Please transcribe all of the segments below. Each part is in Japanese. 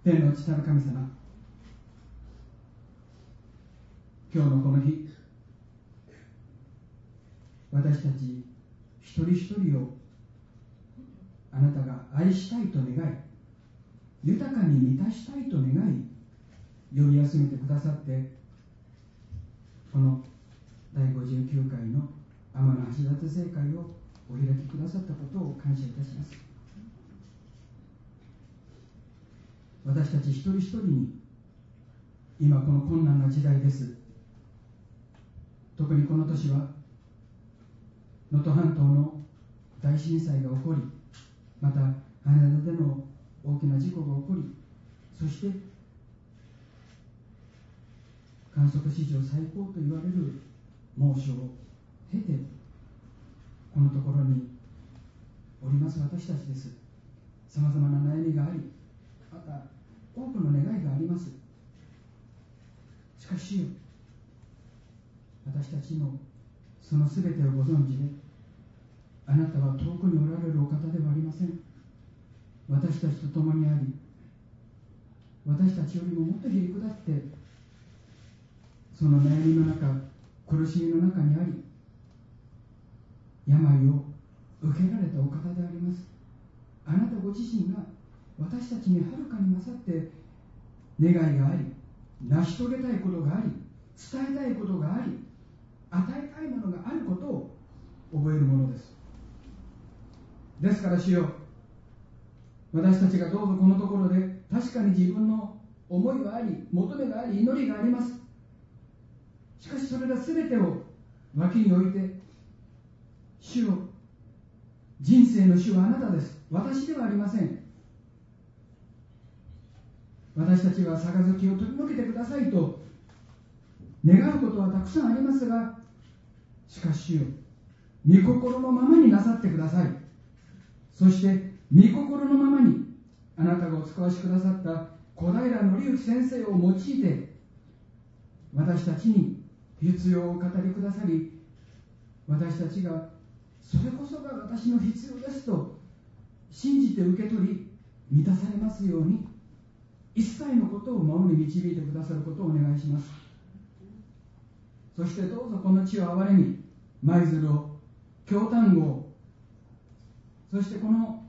天の父なる神様、今日のこの日、私たち一人一人をあなたが愛したいと願い、豊かに満たしたいと願い、呼び集めてくださって、この第59回の天の橋立聖会をお開きくださったことを感謝いたします。私たち一人一人に今この困難な時代です。特にこの年は能登半島の大震災が起こり、また羽田での大きな事故が起こり、そして観測史上最高と言われる猛暑を経てこのところにおります私たちです。さまざまな悩みがあり、また多くの願いがあります。しかし私たちのそのすべてをご存知で、あなたは遠くにおられるお方ではありません。私たちと共にあり、私たちよりももっとへり下ってその悩みの中、苦しみの中にあり、病を受けられたお方であります。あなたご自身が私たちにはるかに勝って願いがあり、成し遂げたいことがあり、伝えたいことがあり、与えたいものがあることを覚えるものです。ですから主よ、私たちがどうぞこのところで確かに自分の思いがあり、求めがあり、祈りがあります。しかしそれら全てを脇に置いて、主よ、人生の主はあなたです。私ではありません。私たちは杯を取り除けてくださいと願うことはたくさんありますが、しかし主よ、御心のままになさってください。そして御心のままにあなたがお使わしくださった小平紀之先生を用いて私たちに必要を語りくださり、私たちがそれこそが私の必要ですと信じて受け取り満たされますように、一切のことを守り導いてくださることをお願いします。そしてどうぞこの地を憐れみ、舞鶴を、京丹後を、そしてこの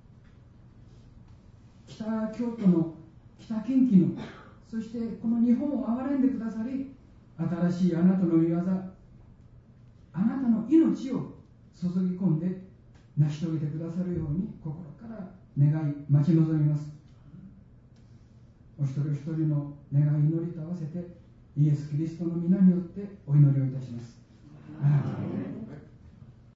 北京都の北近畿の、そしてこの日本を憐れんでくださり、新しいあなたの御業、あなたの命を注ぎ込んで成し遂げてくださるように心から願い待ち望みます。お一人お一人の願い祈りと合わせてイエス・キリストの皆によってお祈りをいたします。